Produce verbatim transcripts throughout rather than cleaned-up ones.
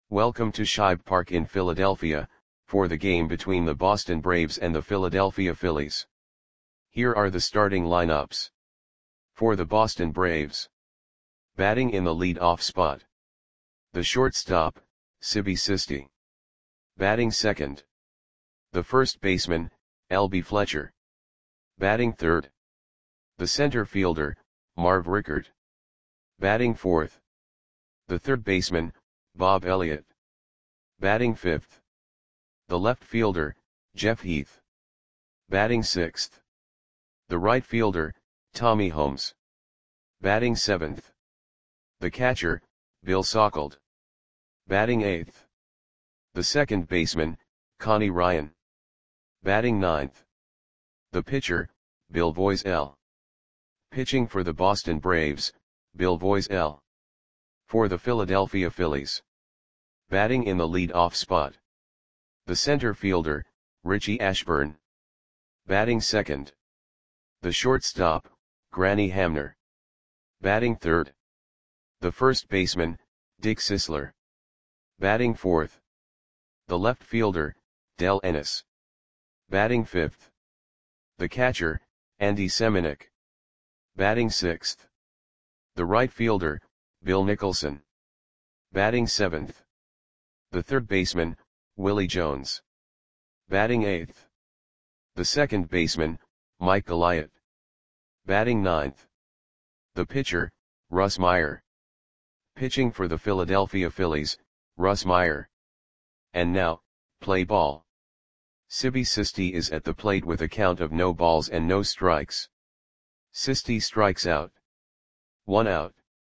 Welcome to Shibe Park in Philadelphia, for the game between the Boston Braves and the Philadelphia Phillies. Here are the starting lineups. For the Boston Braves. Batting in the lead-off spot. The shortstop, Sibi Sisti. Batting second. The first baseman, L B Fletcher. Batting third. The center fielder, Marv Rickert. Batting fourth. The third baseman, Bob Elliott. Batting fifth. The left fielder, Jeff Heath. Batting sixth. The right fielder, Tommy Holmes. Batting seventh. The catcher, Bill Sauckelde. Batting eighth. The second baseman, Connie Ryan. Batting ninth. The pitcher, Bill Voiselle. Pitching for the Boston Braves, Bill Voiselle. For the Philadelphia Phillies. Batting in the lead-off spot. The center fielder, Richie Ashburn. Batting second. The shortstop, Granny Hamner. Batting third. The first baseman, Dick Sisler. Batting fourth. The left fielder, Del Ennis. Batting fifth. The catcher, Andy Semenuk. Batting sixth. The right fielder, Bill Nicholson. Batting seventh. The third baseman, Willie Jones. Batting eighth. The second baseman, Mike Goliath. Batting ninth. The pitcher, Russ Meyer. Pitching for the Philadelphia Phillies, Russ Meyer. And now, play ball. Sibi Sisti is at the plate with a count of no balls and no strikes. Sisti strikes out. One out.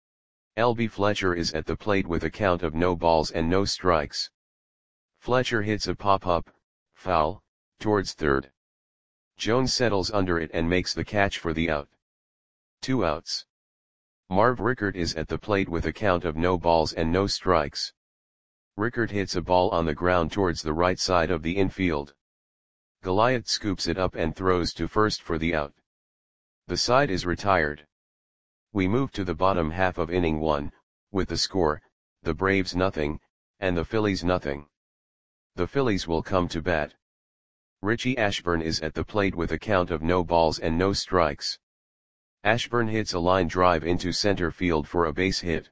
L B Fletcher is at the plate with a count of no balls and no strikes. Fletcher hits a pop-up, foul, towards third. Jones settles under it and makes the catch for the out. Two outs. Marv Rickert is at the plate with a count of no balls and no strikes. Rickert hits a ball on the ground towards the right side of the infield. Goliath scoops it up and throws to first for the out. The side is retired. We move to the bottom half of inning one, with the score, the Braves nothing, and the Phillies nothing. The Phillies will come to bat. Richie Ashburn is at the plate with a count of no balls and no strikes. Ashburn hits a line drive into center field for a base hit.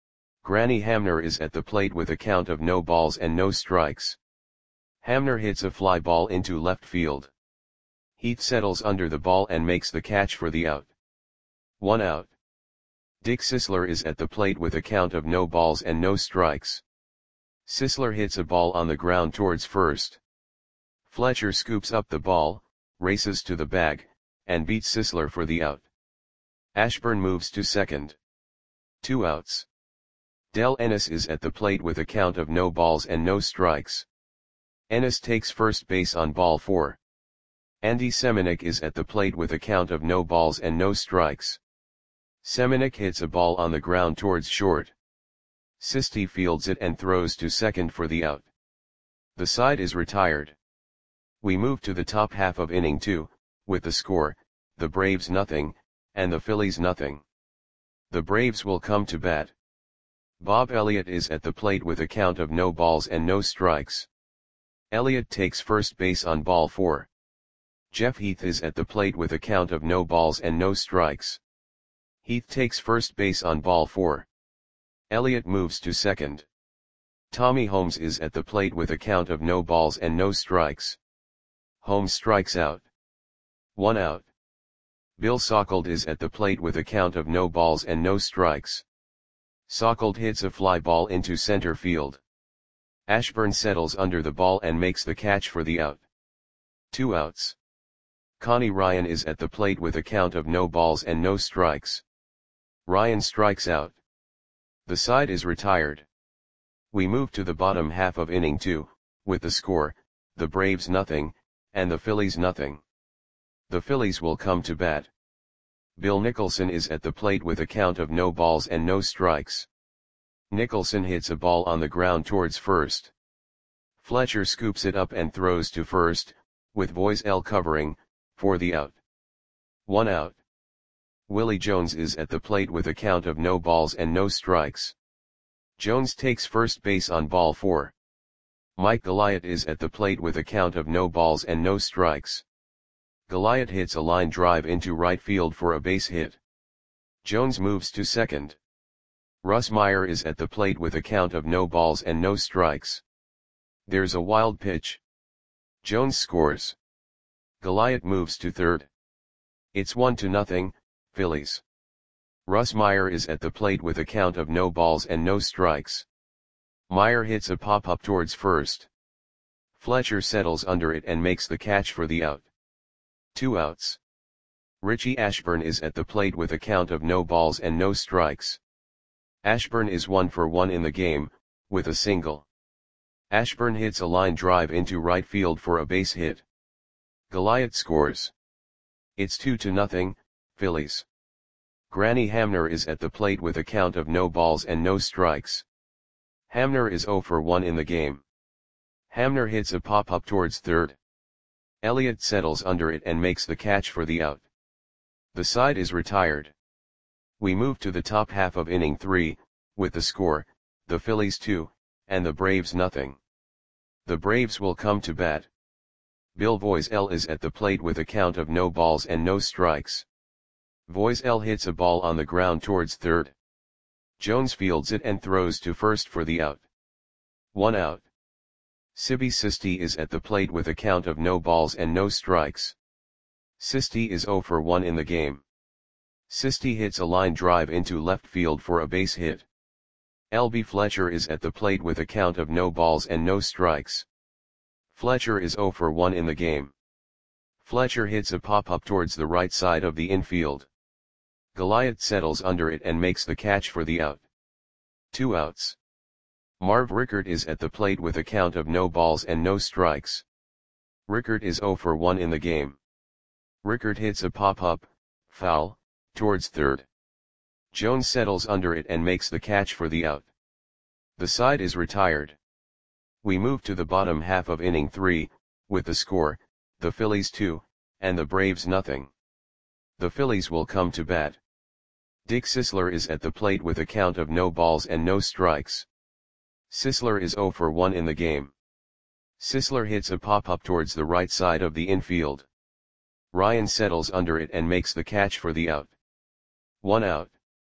Granny Hamner is at the plate with a count of no balls and no strikes. Hamner hits a fly ball into left field. Heath settles under the ball and makes the catch for the out. One out. Dick Sisler is at the plate with a count of no balls and no strikes. Sisler hits a ball on the ground towards first. Fletcher scoops up the ball, races to the bag, and beats Sisler for the out. Ashburn moves to second. Two outs. Del Ennis is at the plate with a count of no balls and no strikes. Ennis takes first base on ball four. Andy Semenuk is at the plate with a count of no balls and no strikes. Semenuk hits a ball on the ground towards short. Sisti fields it and throws to second for the out. The side is retired. We move to the top half of inning two, with the score, the Braves nothing, and the Phillies nothing. The Braves will come to bat. Bob Elliott is at the plate with a count of no balls and no strikes. Elliott takes first base on ball four. Jeff Heath is at the plate with a count of no balls and no strikes. Heath takes first base on ball four. Elliott moves to second. Tommy Holmes is at the plate with a count of no balls and no strikes. Holmes strikes out. One out. Bill Sauckelde is at the plate with a count of no balls and no strikes. Sauckelde hits a fly ball into center field. Ashburn settles under the ball and makes the catch for the out. Two outs. Connie Ryan is at the plate with a count of no balls and no strikes. Ryan strikes out. The side is retired. We move to the bottom half of inning two, with the score, the Braves nothing, and the Phillies nothing. The Phillies will come to bat. Bill Nicholson is at the plate with a count of no balls and no strikes. Nicholson hits a ball on the ground towards first. Fletcher scoops it up and throws to first, with Voiselle covering, for the out. One out. Willie Jones is at the plate with a count of no balls and no strikes. Jones takes first base on ball four. Mike Goliath is at the plate with a count of no balls and no strikes. Goliath hits a line drive into right field for a base hit. Jones moves to second. Russ Meyer is at the plate with a count of no balls and no strikes. There's a wild pitch. Jones scores. Goliath moves to third. It's one to nothing, Phillies. Russ Meyer is at the plate with a count of no balls and no strikes. Meyer hits a pop-up towards first. Fletcher settles under it and makes the catch for the out. Two outs. Richie Ashburn is at the plate with a count of no balls and no strikes. Ashburn is one for one in the game, with a single. Ashburn hits a line drive into right field for a base hit. Goliath scores. It's two to nothing, Phillies. Granny Hamner is at the plate with a count of no balls and no strikes. Hamner is zero for one in the game. Hamner hits a pop-up towards third. Elliott settles under it and makes the catch for the out. The side is retired. We move to the top half of inning three, with the score, the Phillies two, and the Braves nothing. The Braves will come to bat. Bill Voiselle is at the plate with a count of no balls and no strikes. Voiselle hits a ball on the ground towards third. Jones fields it and throws to first for the out. One out. Sibby Sisti is at the plate with a count of no balls and no strikes. Sisti is zero for one in the game. Sisti hits a line drive into left field for a base hit. L B Fletcher is at the plate with a count of no balls and no strikes. Fletcher is zero for one in the game. Fletcher hits a pop-up towards the right side of the infield. Goliath settles under it and makes the catch for the out. Two outs. Marv Rickert is at the plate with a count of no balls and no strikes. Rickert is zero for one in the game. Rickert hits a pop-up, foul, towards third. Jones settles under it and makes the catch for the out. The side is retired. We move to the bottom half of inning three, with the score, the Phillies two, and the Braves nothing. The Phillies will come to bat. Dick Sisler is at the plate with a count of no balls and no strikes. Sisler is zero for one in the game. Sisler hits a pop-up towards the right side of the infield. Ryan settles under it and makes the catch for the out. One out.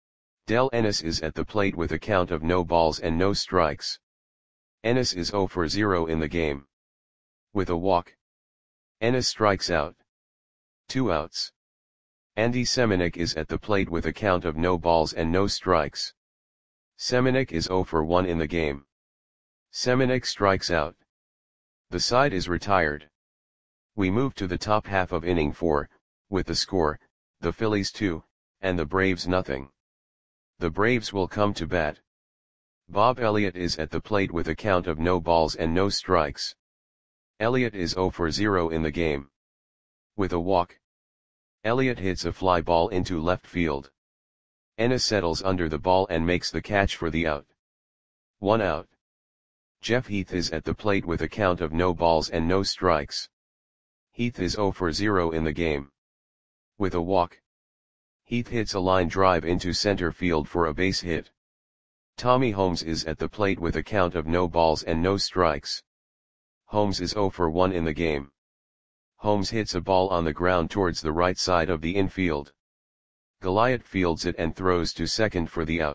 Del Ennis is at the plate with a count of no balls and no strikes. Ennis is zero for zero in the game. With a walk. Ennis strikes out. Two outs. Andy Semenuk is at the plate with a count of no balls and no strikes. Semenuk is zero for one in the game. Semenuk strikes out. The side is retired. We move to the top half of inning four, with the score, the Phillies two, and the Braves nothing. The Braves will come to bat. Bob Elliott is at the plate with a count of no balls and no strikes. Elliott is zero for zero in the game. With a walk. Elliott hits a fly ball into left field. Ennis settles under the ball and makes the catch for the out. One out. Jeff Heath is at the plate with a count of no balls and no strikes. Heath is zero for zero in the game. With a walk. Heath hits a line drive into center field for a base hit. Tommy Holmes is at the plate with a count of no balls and no strikes. Holmes is zero for one in the game. Holmes hits a ball on the ground towards the right side of the infield. Goliath fields it and throws to second for the out.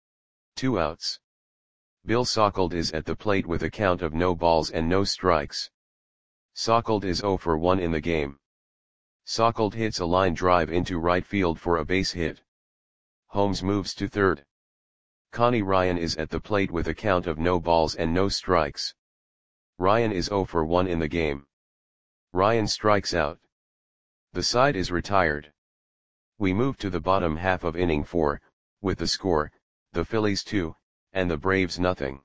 Two outs. Bill Sauckled is at the plate with a count of no balls and no strikes. Sauckled is zero for one in the game. Sauckled hits a line drive into right field for a base hit. Holmes moves to third. Connie Ryan is at the plate with a count of no balls and no strikes. Ryan is zero for one in the game. Ryan strikes out. The side is retired. We move to the bottom half of inning four, with the score, the Phillies two, and the Braves nothing.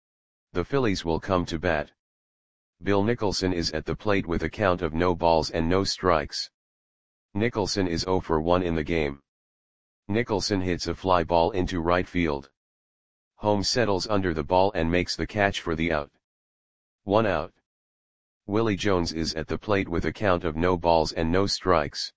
The Phillies will come to bat. Bill Nicholson is at the plate with a count of no balls and no strikes. Nicholson is zero for one in the game. Nicholson hits a fly ball into right field. Holmes settles under the ball and makes the catch for the out. One out. Willie Jones is at the plate with a count of no balls and no strikes.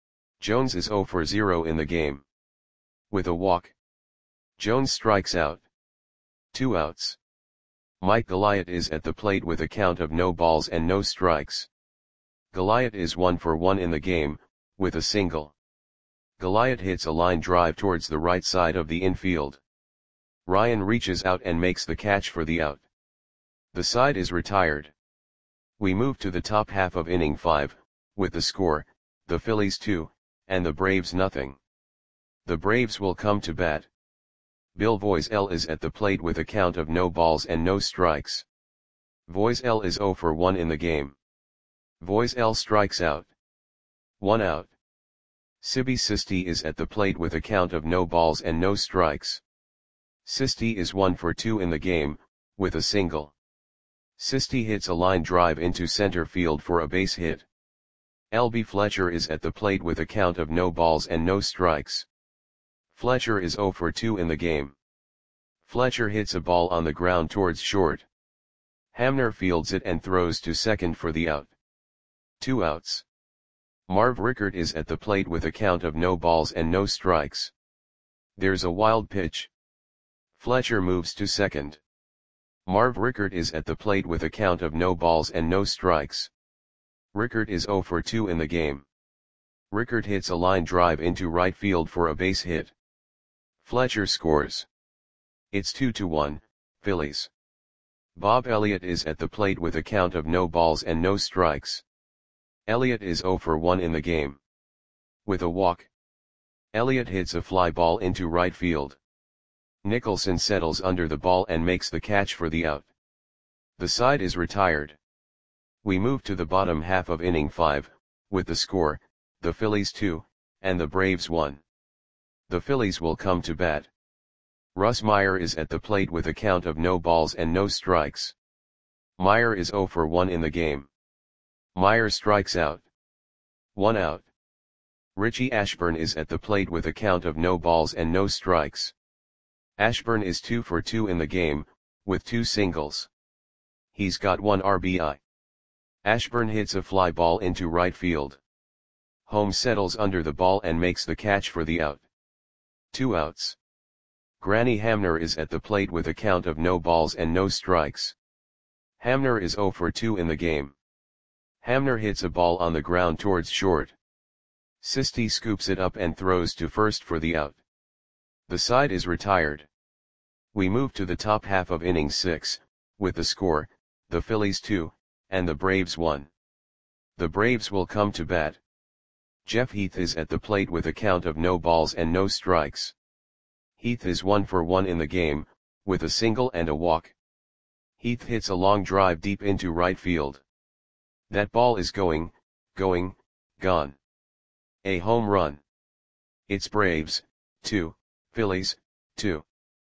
Jones is zero for zero in the game. With a walk. Jones strikes out. Two outs. Mike Goliath is at the plate with a count of no balls and no strikes. Goliath is one for one in the game, with a single. Goliath hits a line drive towards the right side of the infield. Ryan reaches out and makes the catch for the out. The side is retired. We move to the top half of inning five, with the score, the Phillies two, and the Braves nothing. The Braves will come to bat. Bill Voiselle is at the plate with a count of no balls and no strikes. Voiselle is zero for one in the game. Voiselle strikes out. One out. Sibi Sisti is at the plate with a count of no balls and no strikes. Sisti is one for two in the game, with a single. Sisti hits a line drive into center field for a base hit. L B Fletcher is at the plate with a count of no balls and no strikes. Fletcher is zero for two in the game. Fletcher hits a ball on the ground towards short. Hamner fields it and throws to second for the out. Two outs. Marv Rickert is at the plate with a count of no balls and no strikes. There's a wild pitch. Fletcher moves to second. Marv Rickert is at the plate with a count of no balls and no strikes. Rickert is zero for two in the game. Rickert hits a line drive into right field for a base hit. Fletcher scores. It's two to one, Phillies. Bob Elliott is at the plate with a count of no balls and no strikes. Elliott is zero for one in the game. With a walk. Elliott hits a fly ball into right field. Nicholson settles under the ball and makes the catch for the out. The side is retired. We move to the bottom half of inning five, with the score, the Phillies two, and the Braves one. The Phillies will come to bat. Russ Meyer is at the plate with a count of no balls and no strikes. Meyer is zero for one in the game. Meyer strikes out. One out. Richie Ashburn is at the plate with a count of no balls and no strikes. Ashburn is two for two in the game, with two singles. He's got one R B I. Ashburn hits a fly ball into right field. Holmes settles under the ball and makes the catch for the out. Two outs. Granny Hamner is at the plate with a count of no balls and no strikes. Hamner is zero for two in the game. Hamner hits a ball on the ground towards short. Sisti scoops it up and throws to first for the out. The side is retired. We move to the top half of inning six, with the score, the Phillies two, and the Braves one. The Braves will come to bat. Jeff Heath is at the plate with a count of no balls and no strikes. Heath is one for one in the game, with a single and a walk. Heath hits a long drive deep into right field. That ball is going, going, gone. A home run. It's Braves, two, Phillies, two.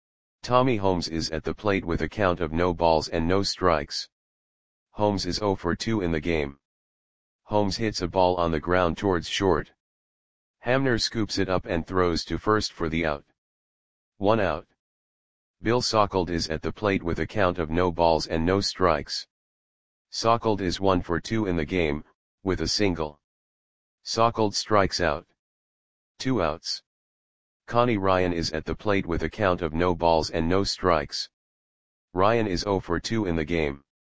Tommy Holmes is at the plate with a count of no balls and no strikes. Holmes is zero for two in the game. Holmes hits a ball on the ground towards short. Hamner scoops it up and throws to first for the out. One out. Bill Sauckled is at the plate with a count of no balls and no strikes. Sauckled is one for two in the game, with a single. Sauckled strikes out. Two outs. Connie Ryan is at the plate with a count of no balls and no strikes. Ryan is zero for two in the game.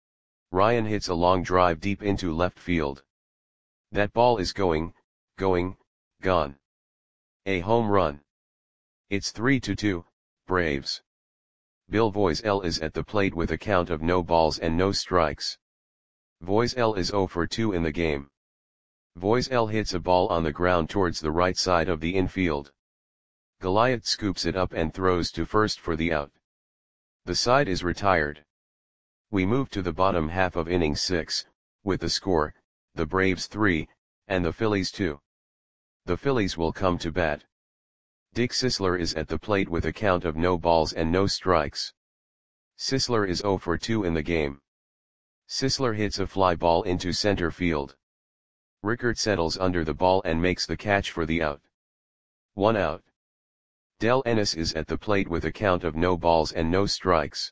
Ryan hits a long drive deep into left field. That ball is going, going, gone. A home run. It's three to two, Braves. Bill Voiselle is at the plate with a count of no balls and no strikes. Voiselle is zero for two in the game. Voiselle hits a ball on the ground towards the right side of the infield. Goliath scoops it up and throws to first for the out. The side is retired. We move to the bottom half of inning six, with the score, the Braves three, and the Phillies two. The Phillies will come to bat. Dick Sisler is at the plate with a count of no balls and no strikes. Sisler is zero for two in the game. Sisler hits a fly ball into center field. Rickert settles under the ball and makes the catch for the out. One out. Del Ennis is at the plate with a count of no balls and no strikes.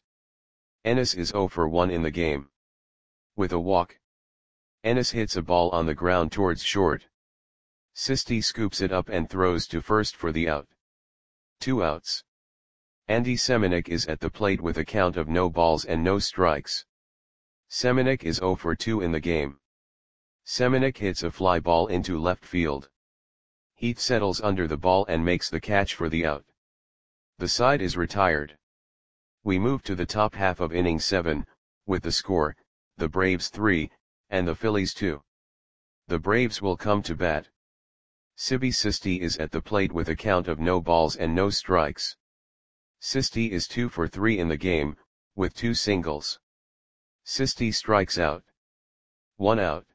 Ennis is zero for one in the game. With a walk. Ennis hits a ball on the ground towards short. Sisti scoops it up and throws to first for the out. Two outs. Andy Semenuk is at the plate with a count of no balls and no strikes. Semenuk is zero for two in the game. Semenuk hits a fly ball into left field. Heath settles under the ball and makes the catch for the out. The side is retired. We move to the top half of inning seven, with the score, the Braves three, and the Phillies two. The Braves will come to bat. Sibi Sisti is at the plate with a count of no balls and no strikes. Sisti is two for three in the game, with two singles. Sisti strikes out. One out.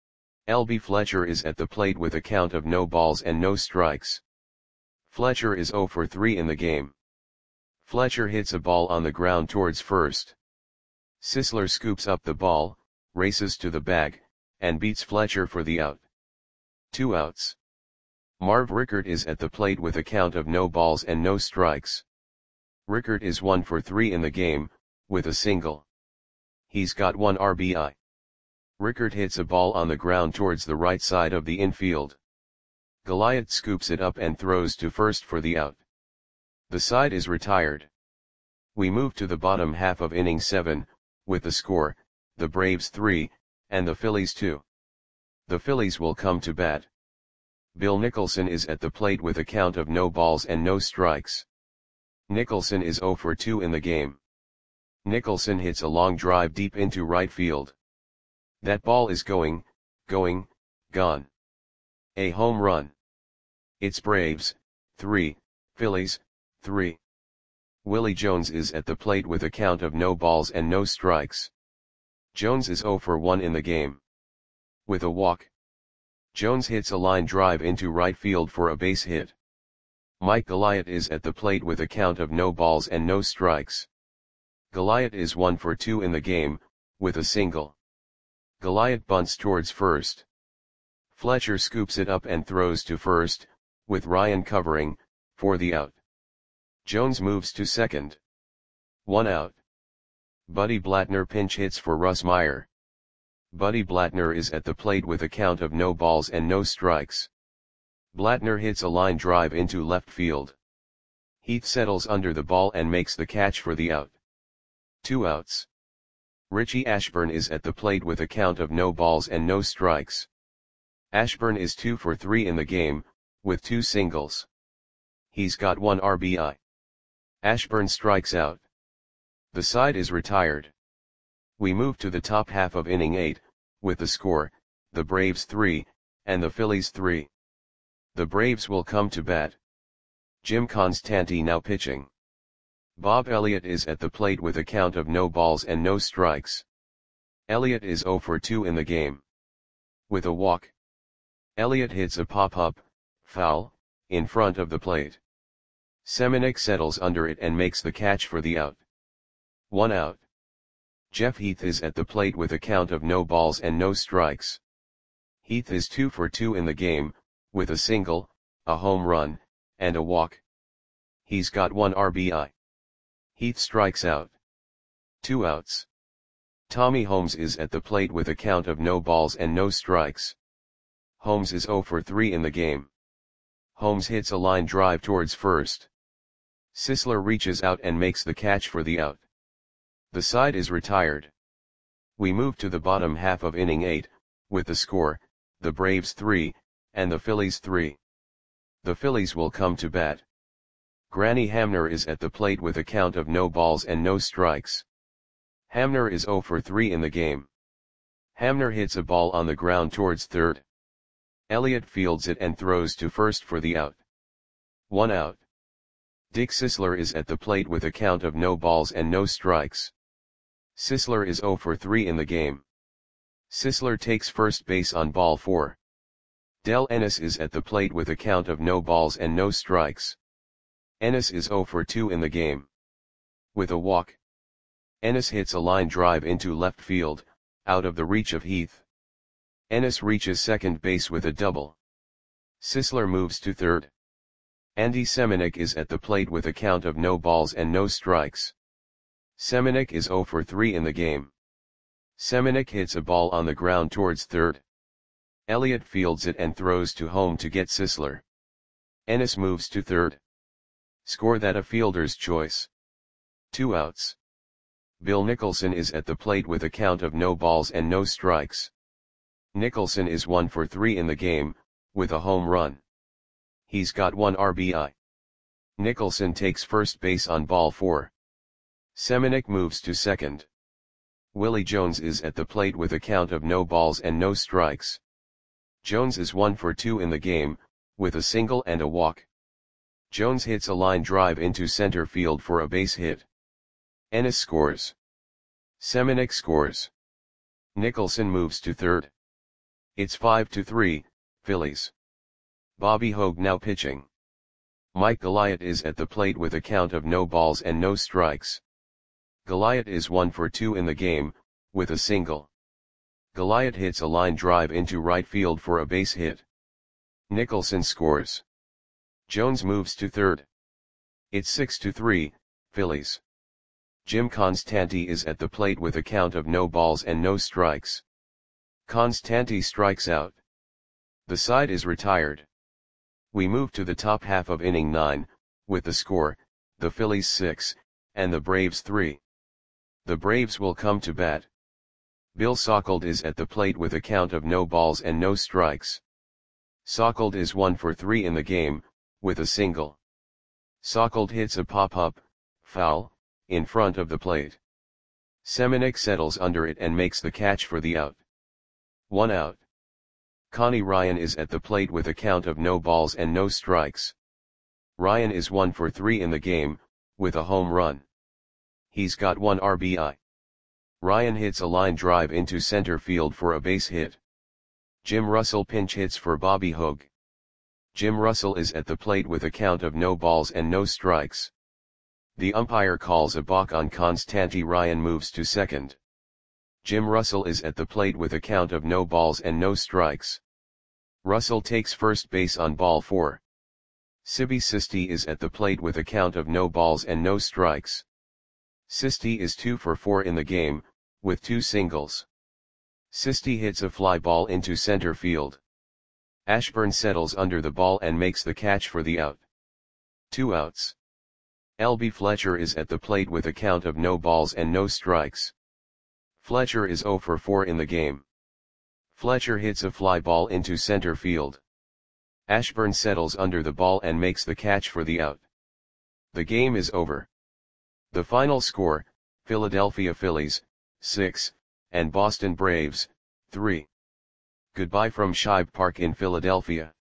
L B Fletcher is at the plate with a count of no balls and no strikes. Fletcher is zero for three in the game. Fletcher hits a ball on the ground towards first. Sisler scoops up the ball, races to the bag, and beats Fletcher for the out. Two outs. Marv Rickert is at the plate with a count of no balls and no strikes. Rickert is one for three in the game, with a single. He's got one R B I. Rickert hits a ball on the ground towards the right side of the infield. Goliath scoops it up and throws to first for the out. The side is retired. We move to the bottom half of inning seven, with the score, the Braves three, and the Phillies two. The Phillies will come to bat. Bill Nicholson is at the plate with a count of no balls and no strikes. Nicholson is zero for two in the game. Nicholson hits a long drive deep into right field. That ball is going, going, gone. A home run. It's Braves, three, Phillies, three. Willie Jones is at the plate with a count of no balls and no strikes. Jones is zero for one in the game. With a walk. Jones hits a line drive into right field for a base hit. Mike Goliath is at the plate with a count of no balls and no strikes. Goliath is one for two in the game, with a single. Goliath bunts towards first. Fletcher scoops it up and throws to first, with Ryan covering, for the out. Jones moves to second. One out. Buddy Blattner pinch hits for Russ Meyer. Buddy Blattner is at the plate with a count of no balls and no strikes. Blattner hits a line drive into left field. Heath settles under the ball and makes the catch for the out. Two outs. Richie Ashburn is at the plate with a count of no balls and no strikes. Ashburn is two for three in the game, with two singles. He's got one R B I. Ashburn strikes out. The side is retired. We move to the top half of inning eight, with the score, the Braves three, and the Phillies three. The Braves will come to bat. Jim Constanti now pitching. Bob Elliott is at the plate with a count of no balls and no strikes. Elliott is zero for two in the game. With a walk. Elliott hits a pop-up, foul, in front of the plate. Semenuk settles under it and makes the catch for the out. One out. Jeff Heath is at the plate with a count of no balls and no strikes. Heath is two for two in the game, with a single, a home run, and a walk. He's got one R B I. Heath strikes out. Two outs. Tommy Holmes is at the plate with a count of no balls and no strikes. Holmes is zero for three in the game. Holmes hits a line drive towards first. Sisler reaches out and makes the catch for the out. The side is retired. We move to the bottom half of inning eight, with the score, the Braves three, and the Phillies three. The Phillies will come to bat. Granny Hamner is at the plate with a count of no balls and no strikes. Hamner is zero for three in the game. Hamner hits a ball on the ground towards third. Elliott fields it and throws to first for the out. One out. Dick Sisler is at the plate with a count of no balls and no strikes. Sisler is zero for three in the game. Sisler takes first base on ball four. Del Ennis is at the plate with a count of no balls and no strikes. Ennis is zero for two in the game. With a walk. Ennis hits a line drive into left field, out of the reach of Heath. Ennis reaches second base with a double. Sisler moves to third. Andy Semenuk is at the plate with a count of no balls and no strikes. Semenuk is zero for three in the game. Semenuk hits a ball on the ground towards third. Elliott fields it and throws to home to get Sisler. Ennis moves to third. Score that a fielder's choice. Two outs. Bill Nicholson is at the plate with a count of no balls and no strikes. Nicholson is one for three in the game, with a home run. He's got one R B I. Nicholson takes first base on ball four. Seminick moves to second. Willie Jones is at the plate with a count of no balls and no strikes. Jones is one for two in the game, with a single and a walk. Jones hits a line drive into center field for a base hit. Ennis scores. Seminick scores. Nicholson moves to third. It's five to three, Phillies. Bobby Hogue now pitching. Mike Goliath is at the plate with a count of no balls and no strikes. Goliath is one for two in the game, with a single. Goliath hits a line drive into right field for a base hit. Nicholson scores. Jones moves to third. It's six to three, Phillies. Jim Constanti is at the plate with a count of no balls and no strikes. Constanti strikes out. The side is retired. We move to the top half of inning nine, with the score, the Phillies six, and the Braves three. The Braves will come to bat. Bill Sauckled is at the plate with a count of no balls and no strikes. Sauckled is one for three in the game, with a single. Sauckled hits a pop-up, foul, in front of the plate. Seminick settles under it and makes the catch for the out. One out. Connie Ryan is at the plate with a count of no balls and no strikes. Ryan is one for three in the game, with a home run. He's got one R B I. Ryan hits a line drive into center field for a base hit. Jim Russell pinch hits for Bobby Hogue. Jim Russell is at the plate with a count of no balls and no strikes. The umpire calls a balk on Constanti. Ryan moves to second. Jim Russell is at the plate with a count of no balls and no strikes. Russell takes first base on ball four. Sibby Sisti is at the plate with a count of no balls and no strikes. Sisti is two for four in the game, with two singles. Sisti hits a fly ball into center field. Ashburn settles under the ball and makes the catch for the out. Two outs. L B Fletcher is at the plate with a count of no balls and no strikes. Fletcher is zero for four in the game. Fletcher hits a fly ball into center field. Ashburn settles under the ball and makes the catch for the out. The game is over. The final score, Philadelphia Phillies, six, and Boston Braves, three. Goodbye from Shibe Park in Philadelphia.